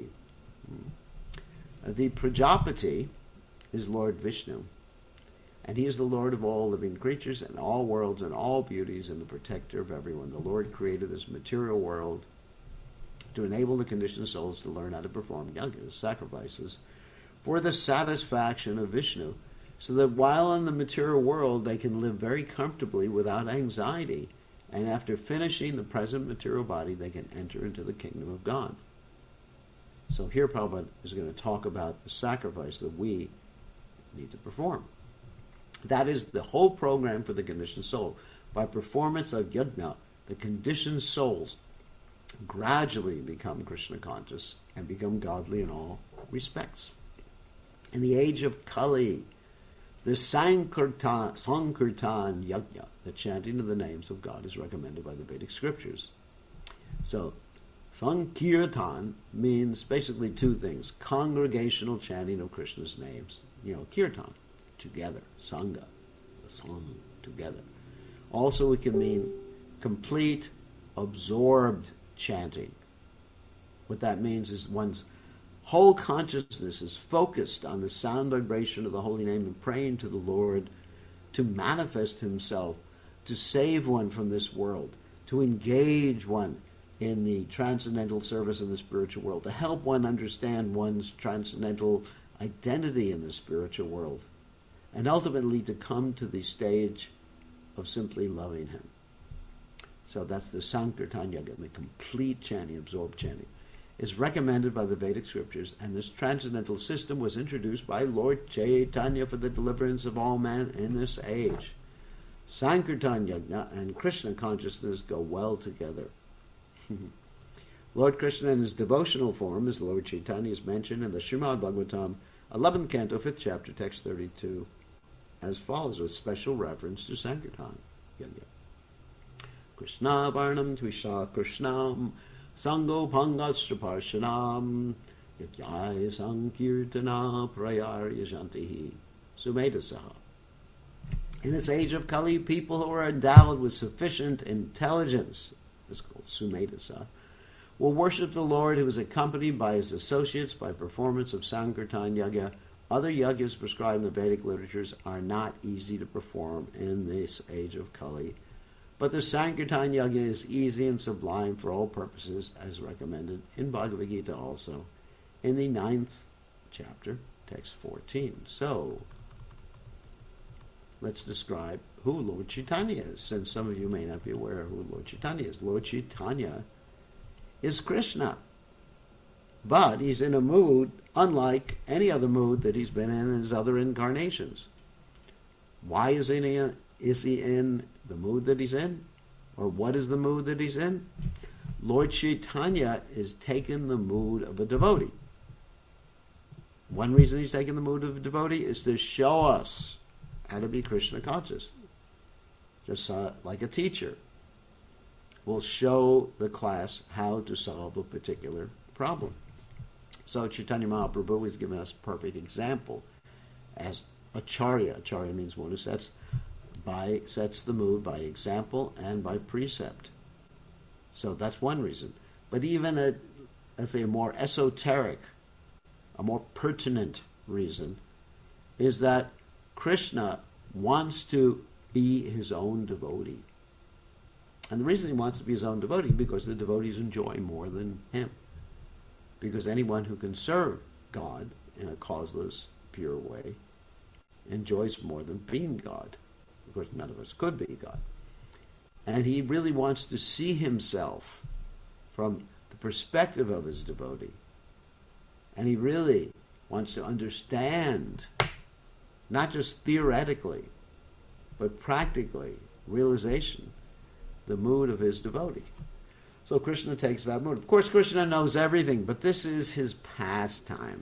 The Prajapati is Lord Vishnu, and he is the Lord of all living creatures and all worlds and all beauties and the protector of everyone. The Lord created this material world to enable the conditioned souls to learn how to perform yagas, sacrifices, for the satisfaction of Vishnu, so that while in the material world they can live very comfortably without anxiety, and after finishing the present material body they can enter into the kingdom of God. So here Prabhupada is going to talk about the sacrifice that we need to perform. That is the whole program for the conditioned soul. By performance of yajna, the conditioned souls gradually become Krishna conscious and become godly in all respects. In the age of Kali, the Sankirtan Yajna, the chanting of the names of God, is recommended by the Vedic scriptures. So, Sankirtan means basically two things: congregational chanting of Krishna's names, kirtan, together, sangha, the song, together. Also, it can mean complete, absorbed chanting. What that means is one's whole consciousness is focused on the sound vibration of the holy name and praying to the Lord to manifest himself, to save one from this world, to engage one in the transcendental service of the spiritual world, to help one understand one's transcendental identity in the spiritual world, and ultimately to come to the stage of simply loving him. So that's the Sankirtan Yaga, the complete chanting, absorbed chanting, is recommended by the Vedic scriptures, and this transcendental system was introduced by Lord Chaitanya for the deliverance of all men in this age. Sankirtan Yajna and Krishna consciousness go well together. Lord Krishna in his devotional form, as Lord Chaitanya, is mentioned in the Srimad Bhagavatam, 11th canto, 5th chapter, text 32, as follows, with special reference to Sankirtan Yajna. Krishna Varnam Tvisha Krishnam Sango Pangastra Parshanam Yatyaya Sankirtana Prayar Yajantihi Sumedhasaha. In this age of Kali, people who are endowed with sufficient intelligence, it's called Sumedhasa, will worship the Lord, who is accompanied by his associates by performance of Sankirtan Yagya. Other yagyas prescribed in the Vedic literatures are not easy to perform in this age of Kali, but the Sankirtan Yajna is easy and sublime for all purposes, as recommended in Bhagavad Gita also, in the 9th chapter, text 14. So, let's describe who Lord Chaitanya is, since some of you may not be aware of who Lord Chaitanya is. Lord Chaitanya is Krishna, but he's in a mood unlike any other mood that he's been in his other incarnations. Why is he in the mood that he's in? Or what is the mood that he's in? Lord Chaitanya is taking the mood of a devotee. One reason he's taking the mood of a devotee is to show us how to be Krishna conscious. Just like a teacher will show the class how to solve a particular problem. So Chaitanya Mahaprabhu has given us a perfect example as acharya. Acharya means one who sets the mood by example and by precept. So that's one reason. But even let's say a more esoteric, a more pertinent reason is that Krishna wants to be his own devotee. And the reason he wants to be his own devotee because the devotees enjoy more than him. Because anyone who can serve God in a causeless, pure way enjoys more than being God. Of course, none of us could be God. And he really wants to see himself from the perspective of his devotee. And he really wants to understand, not just theoretically, but practically, realization, the mood of his devotee. So Krishna takes that mood. Of course, Krishna knows everything, but this is his pastime.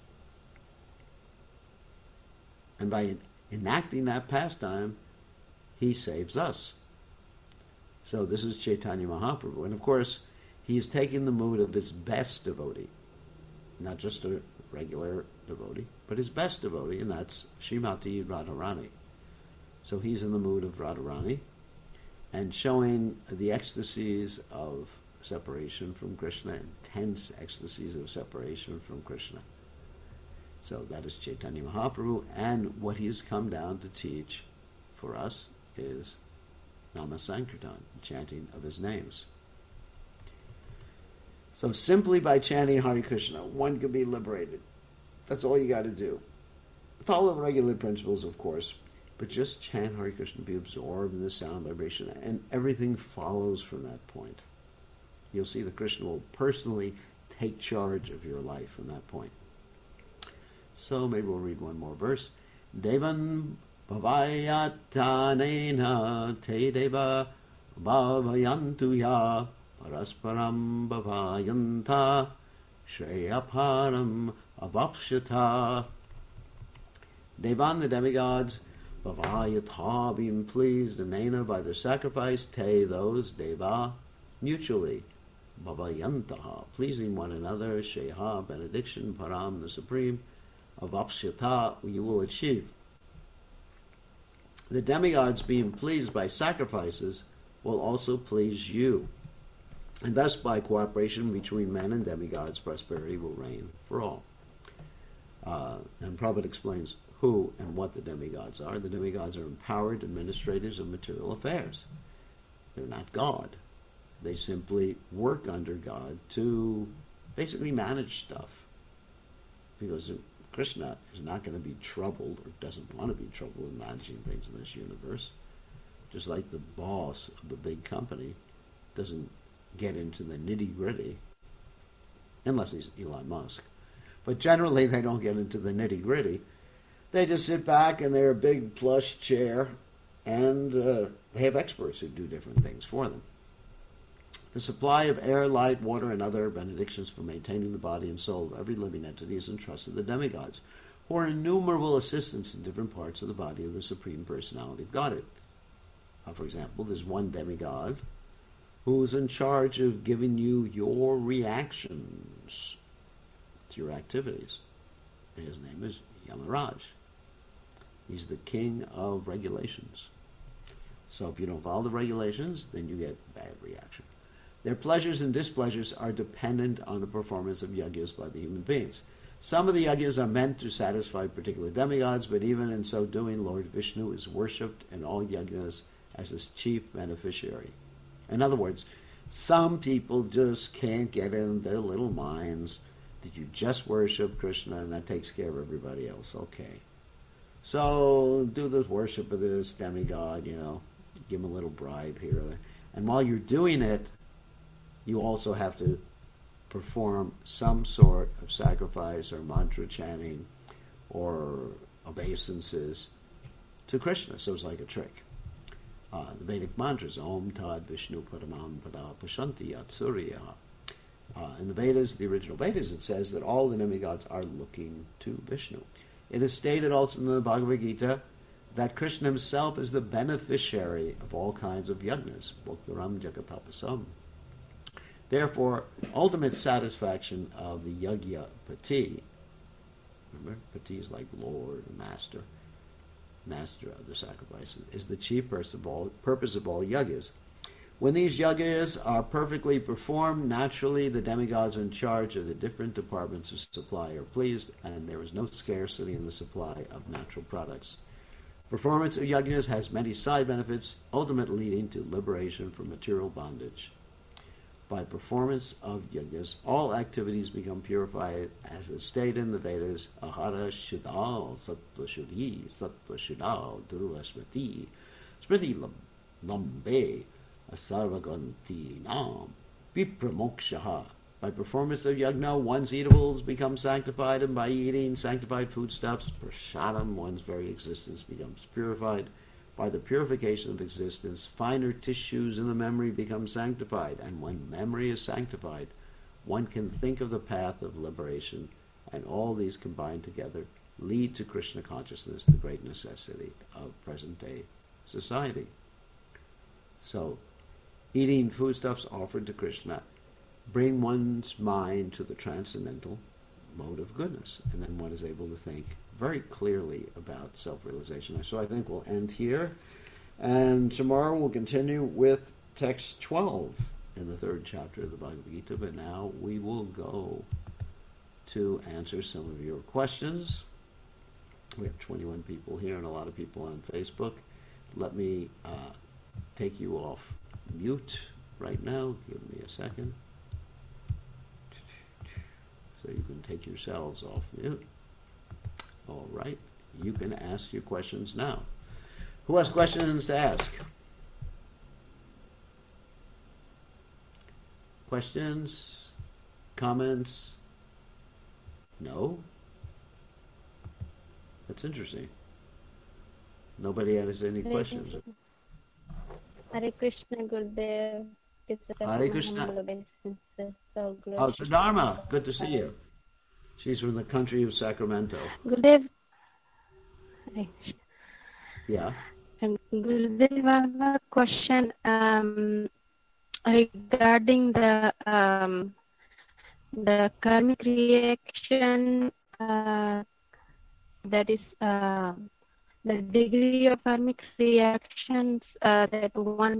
And by enacting that pastime, he saves us. So this is Chaitanya Mahaprabhu. And of course, he's taking the mood of his best devotee. Not just a regular devotee, but his best devotee, and that's Srimati Radharani. So he's in the mood of Radharani and showing the ecstasies of separation from Krishna, intense ecstasies of separation from Krishna. So that is Chaitanya Mahaprabhu, and what he's come down to teach for us is Nama Sankirtan, chanting of his names. So simply by chanting Hare Krishna, one can be liberated. That's all you got to do. Follow the regular principles, of course, but just chant Hare Krishna, be absorbed in the sound vibration, and everything follows from that point. You'll see that Krishna will personally take charge of your life from that point. So maybe we'll read one more verse. Devan bhavayatanena te deva bhavayantu ya parasparam bhavayanta shreyaparam avapshata. Devan, the demigods, bhavayata, being pleased, anena, by their sacrifice, te, those, deva, mutually, bhavayantaha, pleasing one another, sheha, benediction, param, the supreme, avapsyata, you will achieve. The demigods being pleased by sacrifices will also please you. And thus, by cooperation between men and demigods, prosperity will reign for all. And Prabhupada explains who and what the demigods are. The demigods are empowered administrators of material affairs. They're not God. They simply work under God to basically manage stuff. Because Krishna is not going to be troubled, or doesn't want to be troubled in managing things in this universe. Just like the boss of a big company doesn't get into the nitty-gritty, unless he's Elon Musk. But generally they don't get into the nitty-gritty. They just sit back in their big plush chair, and they have experts who do different things for them. The supply of air, light, water, and other benedictions for maintaining the body and soul of every living entity is entrusted to the demigods, who are innumerable assistants in different parts of the body of the Supreme Personality of Godhead. For example, there's one demigod who's in charge of giving you your reactions to your activities. His name is Yamaraj. He's the king of regulations. So if you don't follow the regulations, then you get bad reaction. Their pleasures and displeasures are dependent on the performance of yajnas by the human beings. Some of the yajnas are meant to satisfy particular demigods, but even in so doing, Lord Vishnu is worshipped in all yajnas as his chief beneficiary. In other words, some people just can't get in their little minds that you just worship Krishna and that takes care of everybody else. Okay. So do the worship of this demigod, give him a little bribe here or there. And while you're doing it, you also have to perform some sort of sacrifice or mantra chanting or obeisances to Krishna. So it's like a trick. The Vedic mantras, Om Tad Vishnu Paramam Pada Pashanti Yat Surya. In the Vedas, the original Vedas, it says that all the demigods are looking to Vishnu. It is stated also in the Bhagavad Gita that Krishna himself is the beneficiary of all kinds of yajnas, Bhoktaram Jagatapasam. Therefore, ultimate satisfaction of the yajna pati, remember, pati is like Lord, Master, Master of the sacrifices, is the chief purpose of all yajnas. When these yajnas are perfectly performed, naturally the demigods in charge of the different departments of supply are pleased, and there is no scarcity in the supply of natural products. Performance of yajnas has many side benefits, ultimately leading to liberation from material bondage. By performance of yajnas, all activities become purified, as is stated in the Vedas, ahara shuddha, sattva shuddhi, sattva shuddha, dhruva smriti, smriti lambe, asarvaganti nam, vipramokshaha. By performance of yajna, one's eatables become sanctified, and by eating sanctified foodstuffs, prasadam, one's very existence becomes purified. By the purification of existence, finer tissues in the memory become sanctified, and when memory is sanctified, one can think of the path of liberation, and all these combined together lead to Krishna consciousness, the great necessity of present-day society. So, eating foodstuffs offered to Krishna bring one's mind to the transcendental mode of goodness, and then one is able to think very clearly about self-realization. So I think we'll end here, and tomorrow we'll continue with text 12 in the third chapter of the Bhagavad Gita, but now we will go to answer some of your questions. We have 21 people here and a lot of people on Facebook. Let me take you off mute right now. Give me a second. So you can take yourselves off mute. All right. You can ask your questions now. Who has questions to ask? Questions? Comments? No? That's interesting. Nobody has any questions. Hare Krishna, Gurudev. Hare Krishna. Oh, Dharma, good to see you. She's from the country of Sacramento. Gurudev. Yeah. Gurudev, I have a question regarding the karmic reaction, that is the degree of karmic reactions that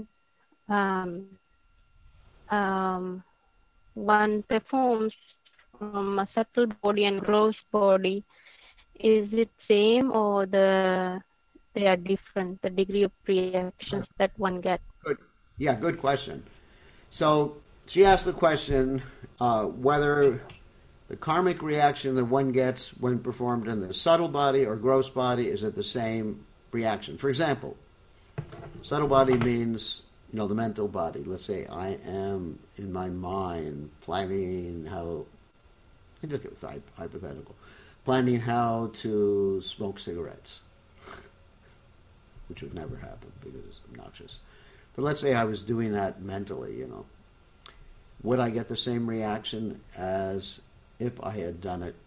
one performs from a subtle body and gross body. Is it same, or they are different, the degree of reactions that one gets? Good. Yeah, good question. So she asked the question whether the karmic reaction that one gets when performed in the subtle body or gross body, is it the same reaction? For example, subtle body means, the mental body. Let's say I am in my mind planning how, I just give a hypothetical, planning how to smoke cigarettes, which would never happen because it's obnoxious. But let's say I was doing that mentally, Would I get the same reaction as if I had done it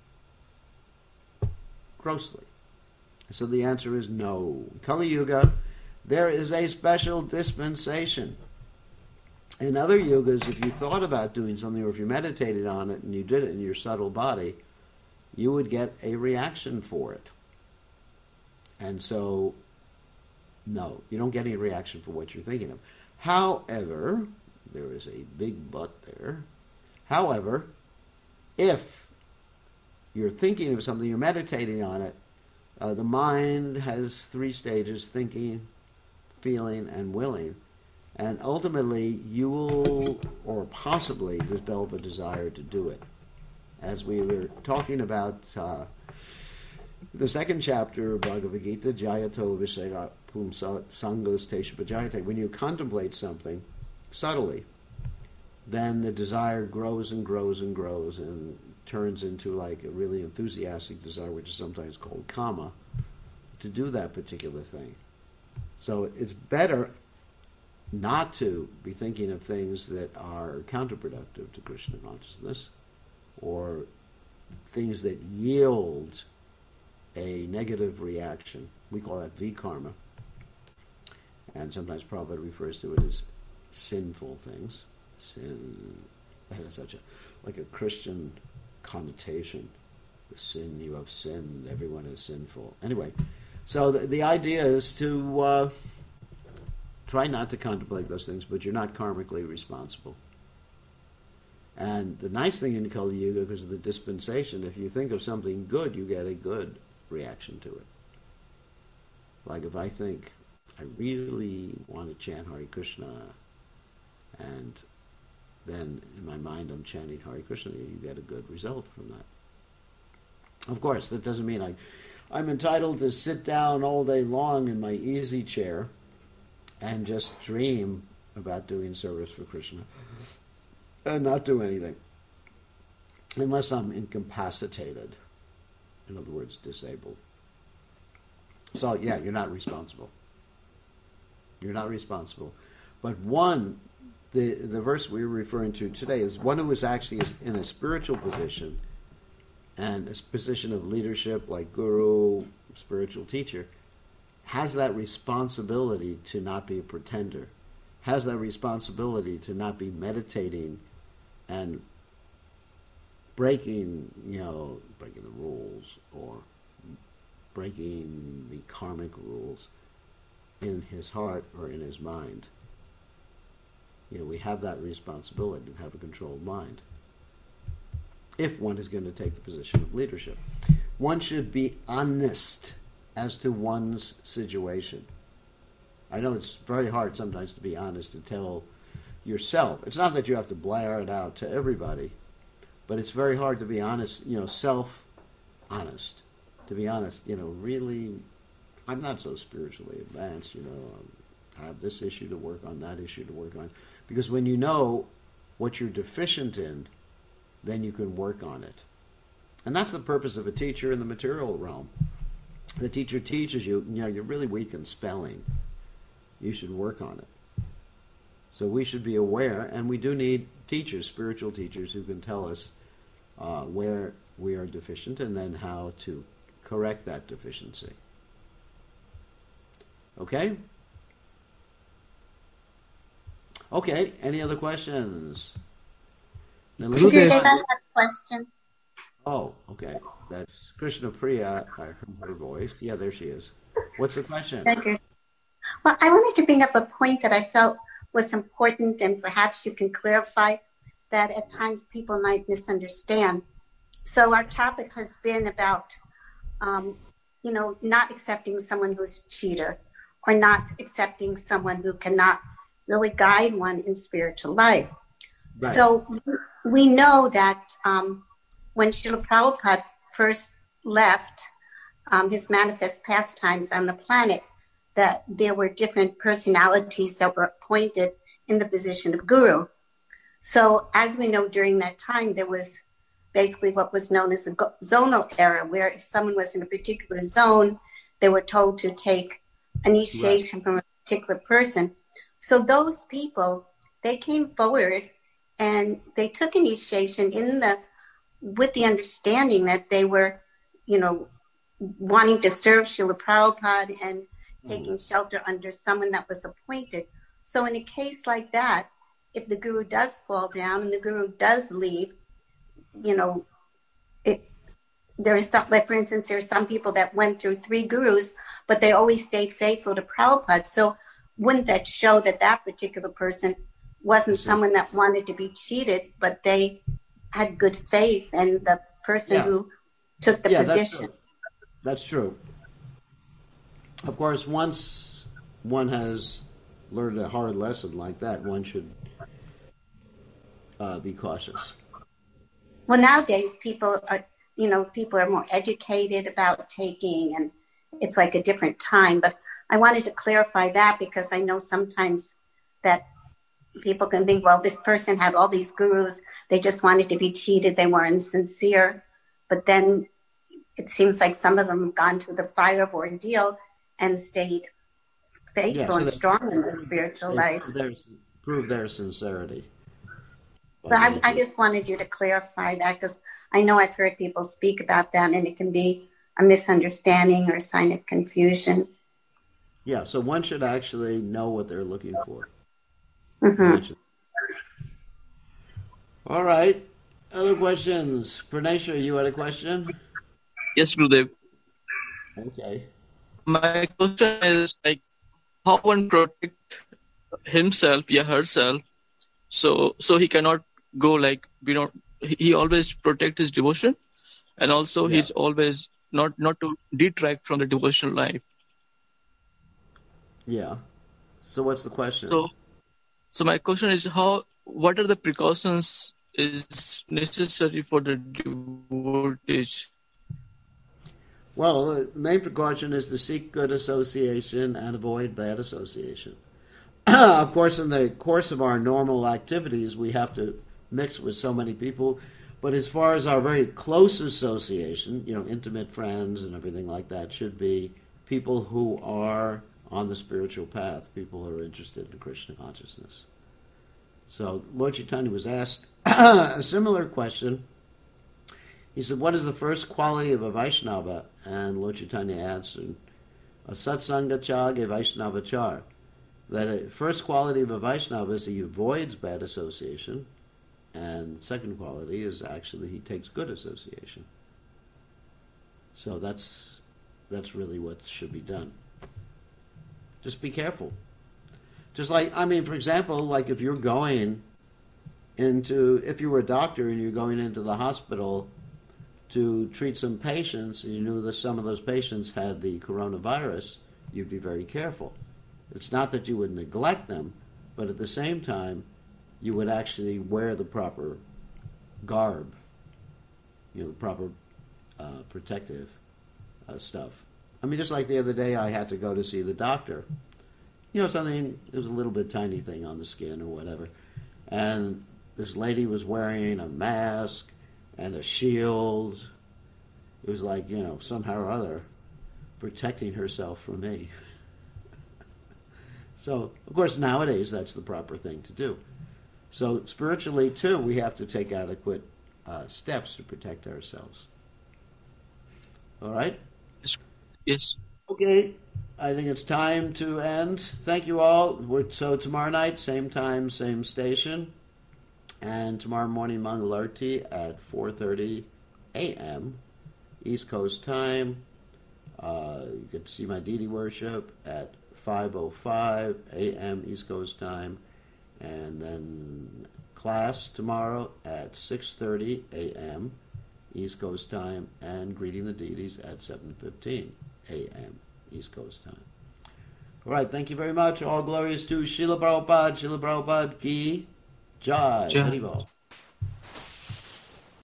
grossly? So the answer is no. Kali Yuga, there is a special dispensation. In other yugas, if you thought about doing something, or if you meditated on it and you did it in your subtle body, you would get a reaction for it. And so, no, you don't get any reaction for what you're thinking of. However, there is a big but there. However, if you're thinking of something, you're meditating on it, the mind has 3 stages: thinking, feeling, and willing. And ultimately, you will, or possibly, develop a desire to do it. As we were talking about the second chapter of Bhagavad Gita, Jayato Visaya Pumsa Sangos Tesha Pajayate, when you contemplate something subtly, then the desire grows and grows and grows and turns into like a really enthusiastic desire, which is sometimes called kama, to do that particular thing. So it's better not to be thinking of things that are counterproductive to Krishna consciousness, or things that yield a negative reaction. We call that vikarma. And sometimes Prabhupada refers to it as sinful things. Sin. That is such a like a Christian connotation. The sin, you have sinned. Everyone is sinful. Anyway, so the idea is to try not to contemplate those things, but you're not karmically responsible. And the nice thing in Kali Yuga, because of the dispensation, if you think of something good, you get a good reaction to it. Like if I think, I really want to chant Hare Krishna, and then in my mind I'm chanting Hare Krishna, you get a good result from that. Of course, that doesn't mean I'm entitled to sit down all day long in my easy chair and just dream about doing service for Krishna and not do anything, unless I'm incapacitated, in other words, disabled. So yeah, you're not responsible. You're not responsible. But the verse we were referring to today is one who is actually in a spiritual position and a position of leadership, like guru, spiritual teacher, has that responsibility to not be a pretender, has that responsibility to not be meditating and breaking the rules or breaking the karmic rules in his heart or in his mind. We have that responsibility to have a controlled mind if one is going to take the position of leadership. One should be honest as to one's situation. I know it's very hard sometimes to be honest to tell yourself. It's not that you have to blare it out to everybody, but it's very hard to be honest, self-honest. To be honest, really, I'm not so spiritually advanced, I have this issue to work on, that issue to work on. Because when you know what you're deficient in, then you can work on it. And that's the purpose of a teacher in the material realm. The teacher teaches you, you're really weak in spelling. You should work on it. So we should be aware, and we do need teachers, spiritual teachers, who can tell us where we are deficient and then how to correct that deficiency. Okay? Okay, any other questions? Gurudev, I have a question. Oh, okay. That's Krishna Priya. I heard her voice. Yeah, there she is. What's the question? Thank you. Well, I wanted to bring up a point that I felt was important, and perhaps you can clarify that at times people might misunderstand. So our topic has been about, not accepting someone who's a cheater, or not accepting someone who cannot really guide one in spiritual life. Right. So we know that when Srila Prabhupada first left his manifest pastimes on the planet, that there were different personalities that were appointed in the position of guru. So as we know, during that time, there was basically what was known as the zonal era, where if someone was in a particular zone, they were told to take initiation from a particular person. So those people, they came forward and they took initiation with the understanding that they were, wanting to serve Srila Prabhupada and taking shelter under someone that was appointed. So in a case like that, if the guru does fall down and the guru does leave, there is some, like for instance, there's some people that went through 3 gurus, but they always stayed faithful to Prabhupada. So wouldn't that show that that particular person wasn't someone that wanted to be cheated, but they had good faith and the person who took the position? That's true. Of course, once one has learned a hard lesson like that, one should be cautious. Well, nowadays people are more educated about taking, and it's like a different time. But I wanted to clarify that because I know sometimes that people can think, well, this person had all these gurus, they just wanted to be cheated, they were insincere. But then it seems like some of them have gone through the fire of ordeal and stayed faithful and strong in their spiritual life. Prove their sincerity. So I just wanted you to clarify that, because I know I've heard people speak about that, and it can be a misunderstanding or a sign of confusion. Yeah, so one should actually know what they're looking for. Mm-hmm. All right. Other questions? Pranesha, you had a question? Yes, Gurudev. Okay. My question is like how one protect himself, yeah, herself, so he cannot go like he always protect his devotion, and also Yeah. he's always not to detract from the devotional life. Yeah. So what's the question? So my question is what are the precautions is necessary for the devotees? Well, the main precaution is to seek good association and avoid bad association. Of course, in the course of our normal activities, we have to mix with so many people. But as far as our very close association, intimate friends and everything like that, should be people who are on the spiritual path, people who are interested in Krishna consciousness. So Lord Chaitanya was asked a similar question. He said, what is the first quality of a Vaishnava? And Lord Chaitanya answered, a satsanga chag a Vaishnava char. That the first quality of a Vaishnava is he avoids bad association, and the second quality is actually he takes good association. So that's really what should be done. Just be careful. Just like, for example, like if you were a doctor and you're going into the hospital to treat some patients, and you knew that some of those patients had the coronavirus, you'd be very careful. It's not that you would neglect them, but at the same time, you would actually wear the proper garb, the proper protective stuff. Just like the other day, I had to go to see the doctor. Something, it was a little bit tiny thing on the skin or whatever. And this lady was wearing a mask and a shield. It was like, somehow or other, protecting herself from me. So, of course, nowadays, that's the proper thing to do. So, spiritually, too, we have to take adequate steps to protect ourselves. All right? Yes. Okay. I think it's time to end. Thank you all. So tomorrow night, same time, same station. And tomorrow morning, Mangalarti at 4:30 a.m. East Coast time. You get to see my deity worship at 5:05 a.m. East Coast time. And then class tomorrow at 6:30 a.m. East Coast time. And greeting the deities at 7:15 a.m. East Coast time. All right, thank you very much. All glories to Srila Prabhupada. Srila Prabhupada ki jai. Jai. Hari Bol.